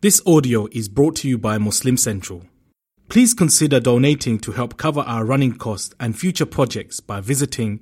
This audio is brought to you by Muslim Central. Please consider donating to help cover our running costs and future projects by visiting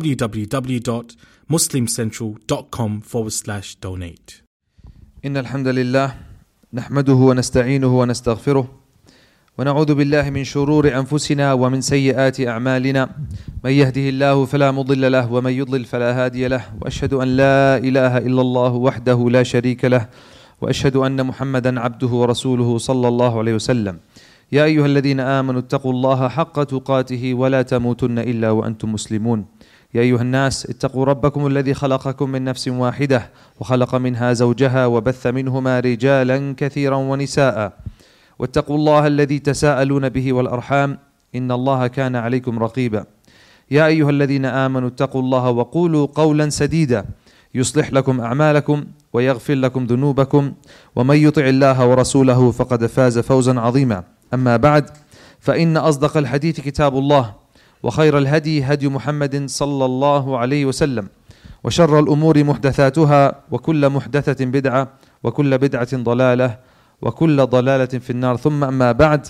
www.muslimcentral.com/donate. إن الحمد لله نحمده ونستعينه ونستغفره ونعوذ بالله من شرور أنفسنا ومن سيئات أعمالنا من يهده الله فلا مضل له ومن يضلل فلا هادي له وأشهد أن لا إله إلا الله وحده لا شريك له وأشهد أن محمدا عبده ورسوله صلى الله عليه وسلم يا أيها الذين آمنوا اتقوا الله حق تقاته ولا تموتن إلا وأنتم مسلمون يا أيها الناس اتقوا ربكم الذي خلقكم من نفس واحدة وخلق منها زوجها وبث منهما رجالا كثيرا ونساء واتقوا الله الذي تساءلون به والأرحام إن الله كان عليكم رقيبا يا أيها الذين آمنوا اتقوا الله وقولوا قولا سديدا يصلح لكم أعمالكم ويغفر لكم ذنوبكم ومن يطع الله ورسوله فقد فاز فوزا عظيما أما بعد فإن أصدق الحديث كتاب الله وخير الهدي هدي محمد صلى الله عليه وسلم وشر الأمور محدثاتها وكل محدثة بدعة وكل بدعة ضلالة وكل ضلالة في النار ثم أما بعد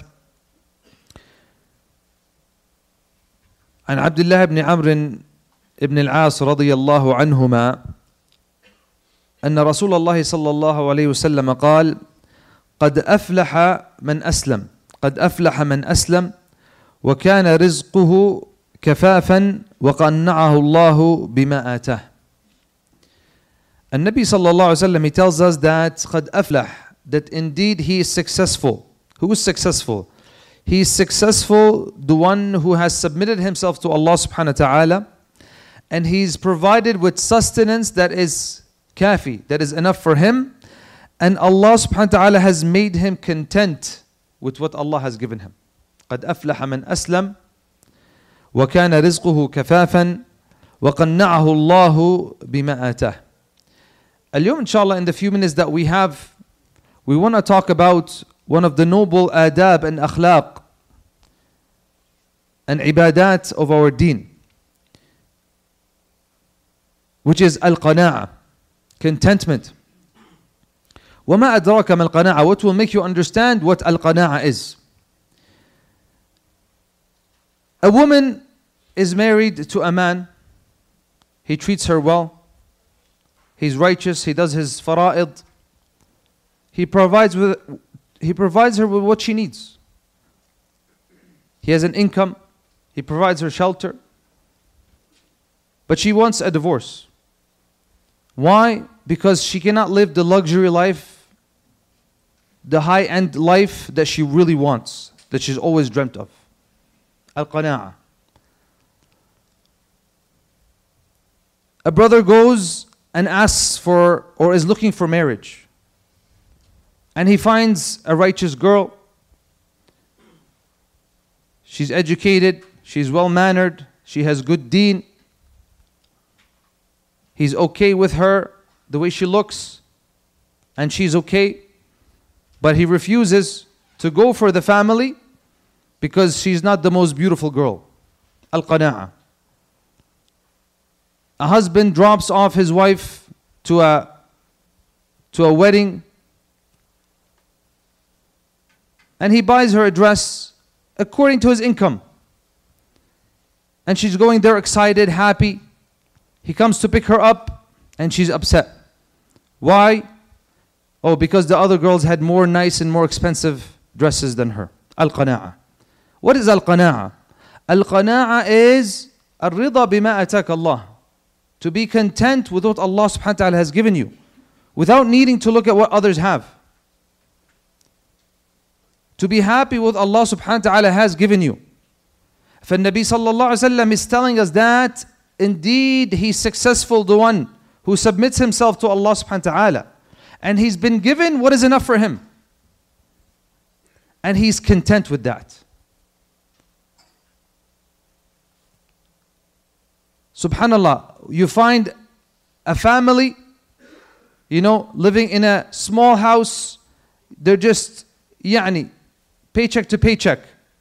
عن عبد الله بن عمرو بن العاص رضي الله عنهما أن رسول الله صلى الله عليه وسلم قال قد أفلح من أسلم قد أفلح من أسلم وكان رزقه كفافا وقنعه الله بما آتاه. النبي صلى الله عليه وسلم, he tells us that قد أفلح, that indeed he is successful. Who is successful? He is successful, the one who has submitted himself to Allah subhanahu wa ta'ala, and he's provided with sustenance that is kafi, that is enough for him, and Allah subhanahu wa ta'ala has made him content with what Allah has given him. قد أفلح من أسلم وكان رزقه كفافا وقنعه الله بما آتاه. اليوم inshallah, in the few minutes that we have, we want to talk about one of the noble adab and akhlaq and ibadat of our deen, which is al-qana'a, contentment. وَمَا أَدْرَاكَ مَا الْقَنَاعَةُ, what will make you understand what al-qana'a is. A woman is married to a man. He treats her well. He's righteous. He does his fara'id. He provides her with what she needs. He has an income. He provides her shelter. But she wants a divorce. Why? Because she cannot live the luxury life, the high-end life that she really wants, that she's always dreamt of. Al-qana'a. A brother goes and asks for, or is looking for marriage. And he finds a righteous girl. She's educated, she's well-mannered, she has good deen. He's okay with her, the way she looks, and she's okay. But he refuses to go for the family because she's not the most beautiful girl. Al-qana'a. A husband drops off his wife to a wedding, and he buys her a dress according to his income. And she's going there excited, happy. He comes to pick her up and she's upset. Why? Oh, because the other girls had more nice and more expensive dresses than her. Al-qana'a. What is al-qana'a? Al-qana'a is al-rida bima ataka Allah. To be content with what Allah subhanahu wa ta'ala has given you, without needing to look at what others have. To be happy with what Allah subhanahu wa ta'ala has given you. فالنبي صلى الله عليه وسلم is telling us that indeed he's successful, the one who submits himself to Allah subhanahu wa ta'ala. And he's been given what is enough for him. And he's content with that. Subhanallah, you find a family, living in a small house. They're just, paycheck to paycheck.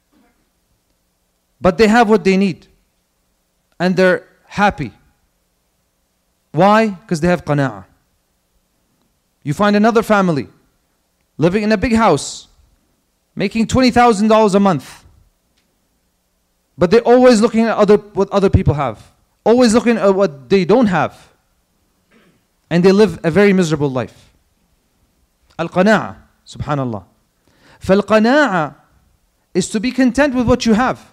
But they have what they need. And they're happy. Why? Because they have qana'a. You find another family. living in a big house, making $20,000 a month. But they're always looking at what other people have. Always looking at what they don't have. And they live a very miserable life. Al-qana'a, subhanallah. Fal-qana'a is to be content with what you have.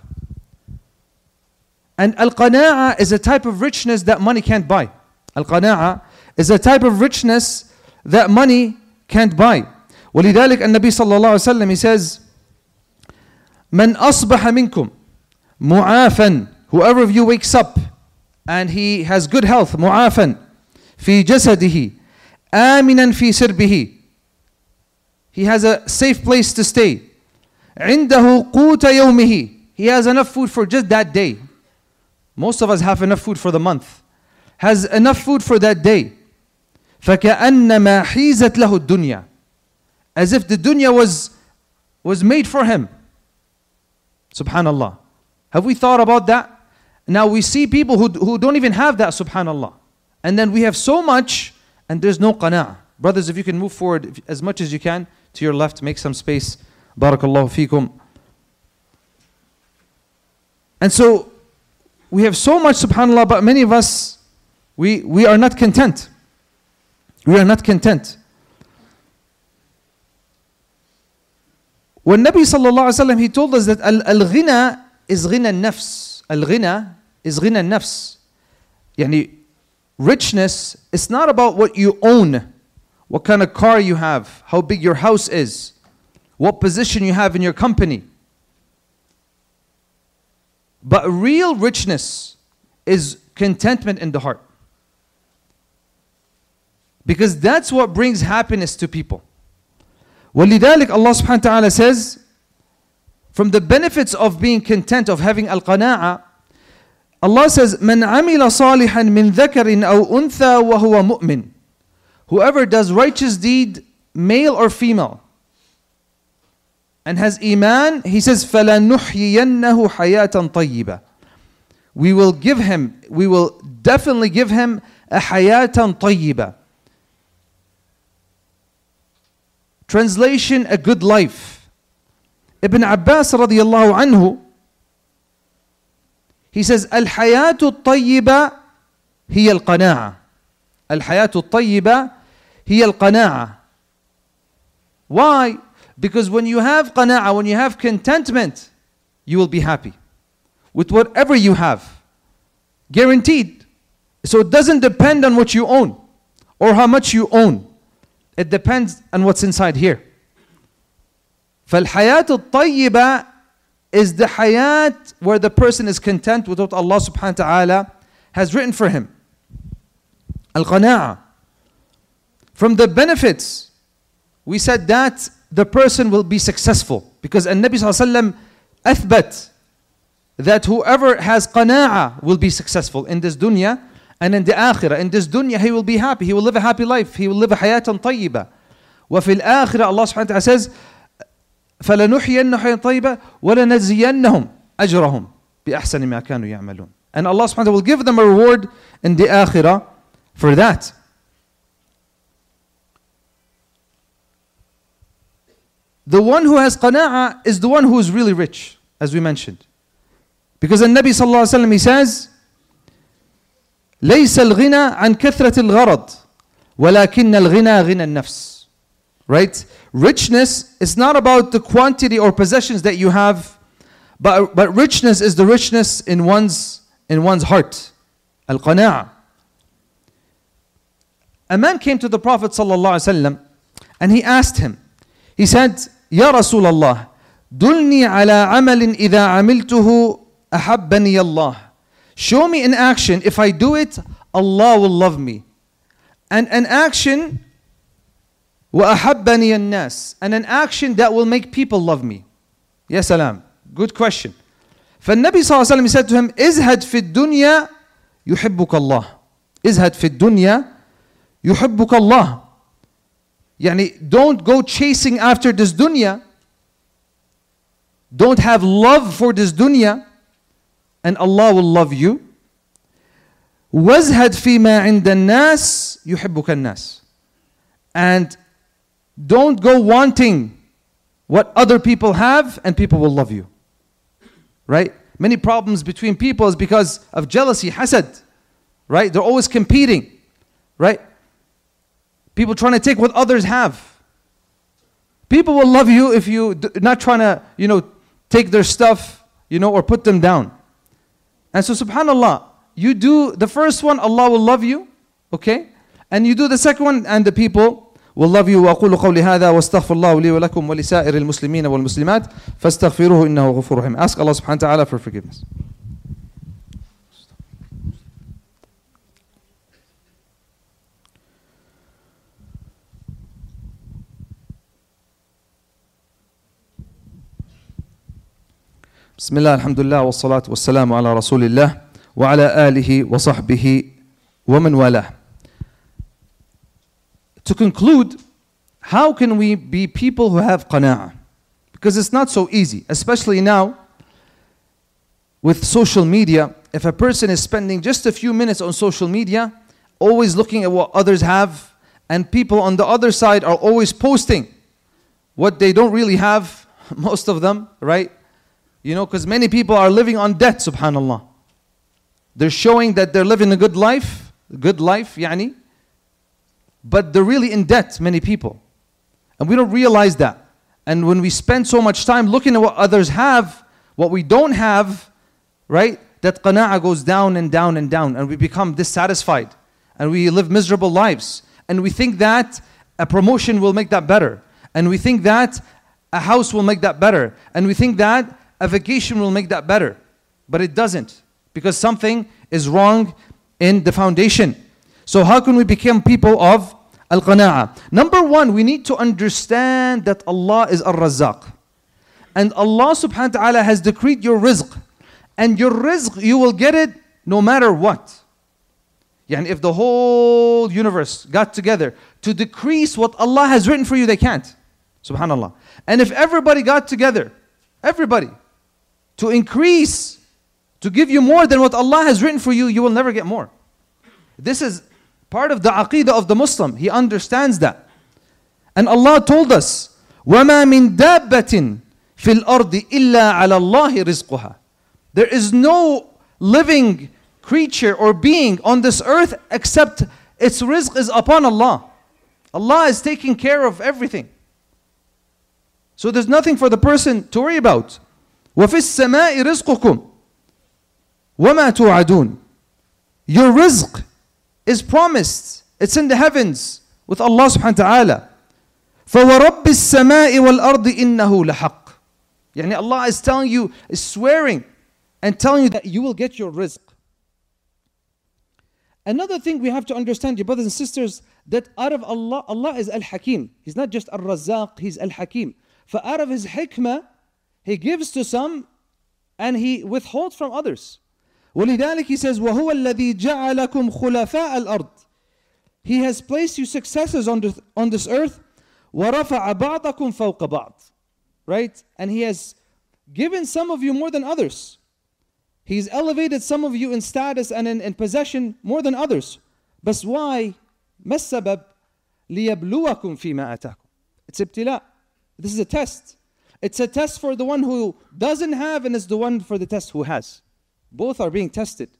And al-qana'a is a type of richness that money can't buy. Al-qana'a is a type of richness that money can't buy. ولذلك النبي صلى الله عليه وسلم, he says, من أصبح منكم معافا, whoever of you wakes up and he has good health, معافا في جسده آمنا في سربه, he has a safe place to stay, عنده قوت يومه, he has enough food for just that day. Most of us have enough food for the month. Has enough food for that day. فكأنما حيزت له الدنيا, as if the dunya was made for him. Subhanallah. Have we thought about that? Now we see people who don't even have that, subhanallah. And then we have so much and there's no qana'a. Brothers, if you can move forward as much as you can to your left, make some space. Barakallahu feekum. And so we have so much, subhanallah, but many of us, we are not content. We are not content. When Nabi sallallahu alaihi wasallam, he told us that al-ghina is ghina al-nafs. Al-ghina is ghina al-nafs. Yani, richness is not about what you own, what kind of car you have, how big your house is, what position you have in your company. But real richness is contentment in the heart. Because that's what brings happiness to people. وَلِذَلِكَ Allah subhanahu wa ta'ala says, from the benefits of being content, of having al-qana'a, Allah says, مَنْ عَمِلَ صَالِحًا مِنْ ذَكَرٍ أَوْ أُنْثَى وَهُوَ مُؤْمِنٌ. Whoever does righteous deed, male or female, and has iman, he says, فَلَنُحْيِيَنَّهُ حَيَاةً طَيِّبًا. We will definitely give him a حَيَاةً طَيِّبًا. Translation, a good life. Ibn Abbas radiyallahu anhu, he says, Al-hayatu at-tayyiba hiya al-qana'a. Al-hayatu at-tayyiba hiya al-qana'a. Why? Because when you have qana'a, when you have contentment, you will be happy with whatever you have. Guaranteed. So it doesn't depend on what you own or how much you own. It depends on what's inside here. فالحياة الطيبة is the hayat where the person is content with what Allah subhanahu wa ta'ala has written for him. Al-qana'a. From the benefits, we said that the person will be successful. Because An-Nabi sallallahu alayhi wa sallam athbat that whoever has qana'a will be successful in this dunya and in the akhirah. In this dunya, he will be happy. He will live a happy life. He will live a hayatan tayyibah. وفي الآخرة, Allah subhanahu wa ta'ala says, فَلَنُحْيَنَّ حَيَاةً طَيِّبَةً وَلَنَجْزِيَنَّهُمْ أَجْرَهُمْ بِأَحْسَنِ مَا كَانُوا يَعْمَلُونَ. And Allah subhanahu wa ta'ala will give them a reward in the akhirah for that. The one who has qana'a is the one who is really rich, as we mentioned. Because the Nabi sallallahu alayhi wa sallam, he says, ليس الغنى عن كثرة الغرض ولكن الغنى غنى النفس. Right? Richness is not about the quantity or possessions that you have, but richness is the richness in one's heart. Al-qana'a. A man came to the Prophet sallallahu alaihi wasallam and he asked him. He said, "Ya Rasulullah, dulni ala amalin idha amiltuhu ahabbani Allah." Show me an action, if I do it, Allah will love me. And an action, وَأَحَبَّنِيَ النَّاسِ, and an action that will make people love me. Ya salam. Good question. فالنبي صلى الله عليه وسلم said to him, اِزْهَدْ فِي الدُّنْيَا يُحِبُّكَ اللَّهِ. اِزْهَدْ فِي الدُّنْيَا يُحِبُّكَ اللَّهِ. Yani, don't go chasing after this dunya. Don't have love for this dunya, and Allah will love you. وَازْهَدْ فِي مَا عِنْدَ النَّاسِ يُحِبُّكَ النَّاسِ. And Don't go wanting what other people have, and people will love you. Right? Many problems between people is because of jealousy, hasad. Right? They're always competing. Right? People trying to take what others have. People will love you if you not trying to, take their stuff, or put them down. And so subhanallah, you do the first one, Allah will love you, okay? And you do the second one, and the people will love you. وأقول قولي هذا واستغفر الله لي ولكم ولسائر المسلمين والمسلمات فاستغفروه إنه غفور رحيم. Ask Allah subhanahu wa ta'ala for forgiveness. بسم الله الحمد لله والصلاة والسلام على رسول الله وعلى آله وصحبه ومن والاه. To conclude, how can we be people who have qana'ah? Because it's not so easy, especially now with social media. If a person is spending just a few minutes on social media, always looking at what others have, and people on the other side are always posting what they don't really have, most of them, right? Because many people are living on debt, subhanallah. They're showing that they're living a good life, yani, but they're really in debt, many people. And we don't realize that. And when we spend so much time looking at what others have, what we don't have, right, that qana'ah goes down and down and down, and we become dissatisfied, and we live miserable lives. And we think that a promotion will make that better. And we think that a house will make that better. And we think that a vacation will make that better. But it doesn't. Because something is wrong in the foundation. So how can we become people of al-qana'ah? Number one, we need to understand that Allah is Ar-Razzaq. And Allah subhanahu wa ta'ala has decreed your rizq. And your rizq, you will get it no matter what. Yani if the whole universe got together to decrease what Allah has written for you, they can't. Subhanallah. And if everybody got together, everybody, to increase, to give you more than what Allah has written for you, you will never get more. This is part of the aqeedah of the Muslim. He understands that. And Allah told us, وَمَا مِن دَابَّةٍ فِي الْأَرْضِ إِلَّا عَلَى اللَّهِ رِزْقُهَا. There is no living creature or being on this earth except its rizq is upon Allah. Allah is taking care of everything. So there's nothing for the person to worry about. وَفِي السَّمَاءِ رِزْقُكُمْ وَمَا تُوعَدُونَ. Your rizq is promised. It's in the heavens with Allah subhanahu wa ta'ala. فَوَرَبِّ السَّمَاءِ وَالْأَرْضِ إِنَّهُ لَحَقٌّ. Yani Allah is telling you, is swearing and telling you that you will get your rizq. Another thing we have to understand, dear brothers and sisters, that out of Allah, Allah is Al-Hakim. He's not just Al-Razzaq, He's Al-Hakim. For out of His hikmah, He gives to some and He withholds from others. وَلِذَلِكَ He says, وَهُوَ الَّذِي جَعَلَكُمْ خُلَفَاءَ الْأَرْضِ. He has placed you successors on this earth. وَرَفَعَ بَعْضَكُمْ فَوْقَ بَعْضٍ. Right? And He has given some of you more than others. He's elevated some of you in status and in possession more than others. But why? مَا السَّبَبْ لِيَبْلُوَكُمْ فِي مَا آتَاكُمْ. It's ibtila. This is a test. It's a test for the one who doesn't have, and it's the one for the test who has. Both are being tested.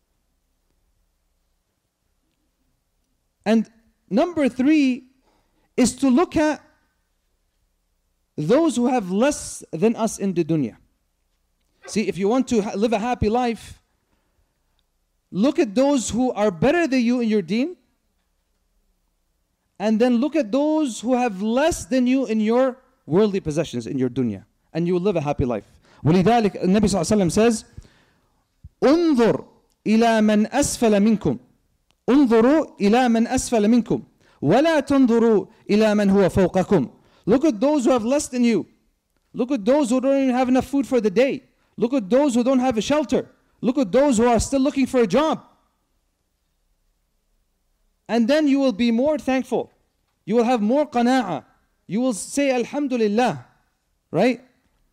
And number three is to look at those who have less than us in the dunya. See, if you want to live a happy life, look at those who are better than you in your deen, and then look at those who have less than you in your worldly possessions, in your dunya, and you will live a happy life. ولذلك النبي صلى الله عليه وسلم says, انظر إلى من أسفل منكم انظروا إلى من أسفل منكم ولا تنظروا إلى من هو فوقكم. Look at those who have less than you. Look at those who don't even have enough food for the day. Look at those who don't have a shelter. Look at those who are still looking for a job. And then you will be more thankful. You will have more qana'ah. You will say Alhamdulillah. Right?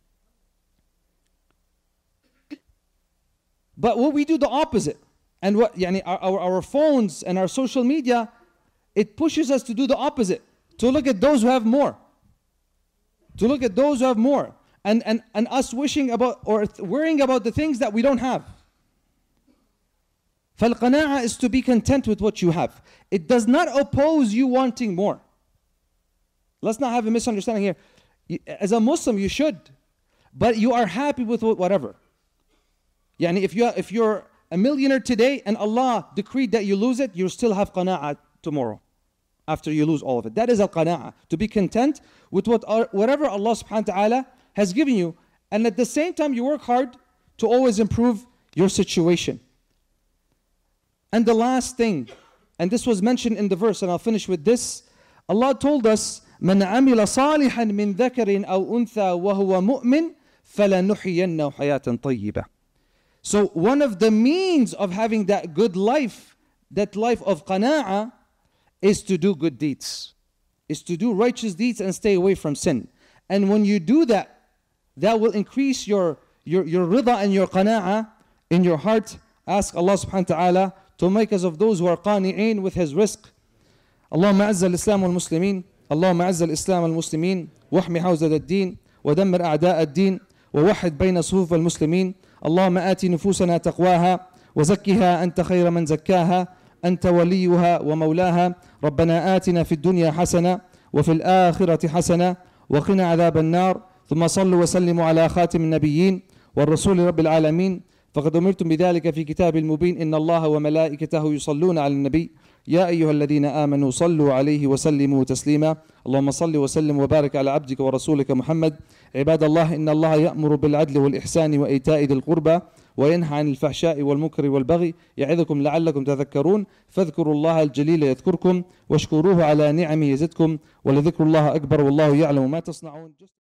But what we do the opposite. And what our phones and our social media, it pushes us to do the opposite. to look at those who have more. To look at those who have more. And us wishing about or worrying about the things that we don't have. فالقناعة is to be content with what you have. It does not oppose you wanting more. Let's not have a misunderstanding here. As a Muslim, you should. But you are happy with whatever. Yani if you're a millionaire today and Allah decreed that you lose it, you still have qana'ah tomorrow after you lose all of it. That is al-qana'ah, to be content with whatever Allah subhanahu wa ta'ala has given you. And at the same time, you work hard to always improve your situation. And the last thing, and this was mentioned in the verse, and I'll finish with this. Allah told us, مَنْ عَمِلَ صَالِحًا مِنْ ذَكَرٍ أَوْ أُنْثَى وَهُوَ مُؤْمِنٌ فَلَنُحْيِيَنَّهُ حَيَاةً طَيِّبَةً. So one of the means of having that good life, that life of qana'ah, is to do good deeds. Is to do righteous deeds and stay away from sin. And when you do that, that will increase your rida and your qana'ah in your heart. Ask Allah subhanahu wa ta'ala to make us of those who are qani'een with His rizq. اللهم أعز الإسلام والمسلمين اللهم أعز الإسلام والمسلمين واحمي حوزة الدين ودمر أعداء الدين ووحد بين صفوف المسلمين اللهم آت نفوسنا تقواها وزكها أنت خير من زكاها أنت وليها ومولاها ربنا آتنا في الدنيا حسنة وفي الآخرة حسنة وقنا عذاب النار ثم صلوا وسلموا على خاتم النبيين والرسول رب العالمين فقد أمرتم بذلك في كتاب المبين إن الله وملائكته يصلون على النبي يا أيها الذين آمنوا صلوا عليه وسلموا تسليما اللهم صل وسلم وبارك على عبدك ورسولك محمد عباد الله إن الله يأمر بالعدل والإحسان وإيتاء ذي القربى وينهى عن الفحشاء والمنكر والبغي يعظكم لعلكم تذكرون فاذكروا الله الجليل يذكركم واشكروه على نعمه يزدكم ولذكر الله أكبر والله يعلم ما تصنعون.